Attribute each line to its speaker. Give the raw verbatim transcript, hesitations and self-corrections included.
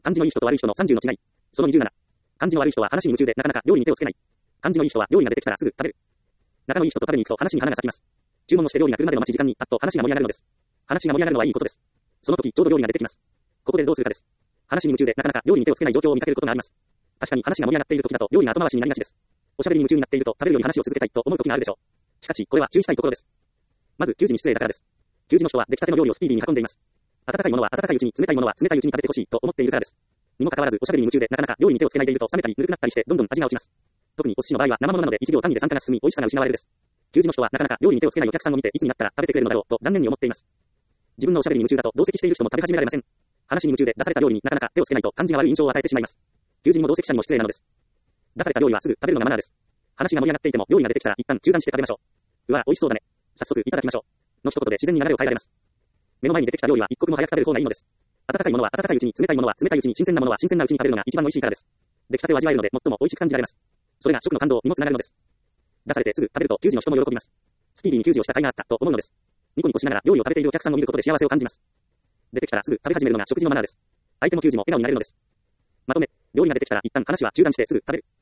Speaker 1: 感じのいい人と悪い人のさんじゅうの違い。そのにじゅうなな。感じの悪い人は話に夢中でなかなか料理に手をつけない。感じのいい人は料理が出てきたらすぐ食べる。仲のいい人と食べに行くと話に花が咲きます。注文をして料理が来るまでの待ち時間にパッと話が盛り上がるのです。話が盛り上がるのはいいことです。その時ちょうど料理が出てきます。ここでどうするかです。話に夢中でなかなか料理に手をつけない状況を見かけることがあります。確かに話が盛り上がっている時だと料理が後回しになりがちです。おしゃべりに夢中になっていると食べるより話を続けたいと思う時があるでしょう。しかしこれは注意したいところです。まず給仕に失礼だからです。給仕の人は出来たての料理をスピーディーに運んでいます。温かいものは温かいうちに、冷たいものは冷たいうちに食べてほしいと思っているからです。にもかかわらずおしゃべりに夢中でなかなか料理に手をつけないでいると冷めたりぬるくなったりしてどんどん味が落ちます。特にお寿司の場合は生ものなのでいちびょう単位で酸化が進み美味しさが失われるです。給仕の人はなかなか料理に手をつけないお客さんを見ていつになったら食べてくれるのだろうと残念に思っています。自分のおしゃべりに夢中だと同席している人も食べ始められません。話に夢中で出された料理になかなか手をつけないと感じが悪い印象を与えてしまいます。給仕にも同席者にも失礼なのです。出された料理はすぐ食べるのがマナーです。話が盛り上がっていても料理が出てきたら一旦中断して食べましょう。うわ、美味しそうだね。早速いただきましょう。の一言で自然に流れを変えられます。目の前に出てきた料理は一刻も早く食べる方がいいのです。温かいものは温かいうちに、冷たいものは冷たいうちに、新鮮なものは新鮮なうちに食べるのが一番美味しいからです。出来たてを味わえるので最も美味しく感じられます。それが食の感動にもつながるのです。出されてすぐ食べると給仕の人も喜びます。スピーディーに給仕をした甲斐があったと思うのです。ニコニコしながら料理を食べているお客さんを見ることで幸せを感じます。出てきたらすぐ食べ始めるのが食事のマナーです。相手も給仕も笑顔になれるのです。まとめ、料理が出てきたら一旦話は中断してすぐ食べる。